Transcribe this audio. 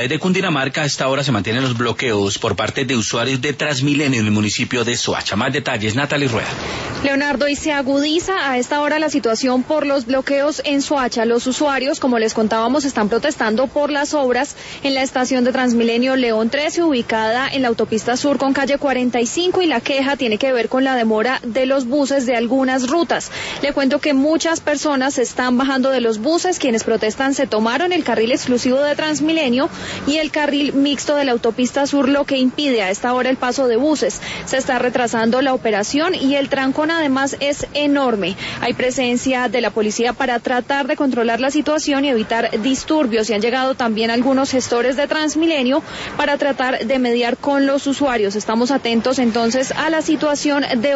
De Cundinamarca, a esta hora se mantienen los bloqueos por parte de usuarios de Transmilenio en el municipio de Soacha. Más detalles, Natalie Rueda. Leonardo, y se agudiza a esta hora la situación por los bloqueos en Soacha. Los usuarios, como les contábamos, están protestando por las obras en la estación de Transmilenio León 13, ubicada en la autopista sur con calle 45, y la queja tiene que ver con la demora de los buses de algunas rutas. Le cuento que muchas personas se están bajando de los buses. Quienes protestan se tomaron el carril exclusivo de Transmilenio y el carril mixto de la autopista sur, lo que impide a esta hora el paso de buses. Se está retrasando la operación y el trancón además es enorme. Hay presencia de la policía para tratar de controlar la situación y evitar disturbios, y han llegado también algunos gestores de Transmilenio para tratar de mediar con los usuarios. Estamos atentos entonces a la situación de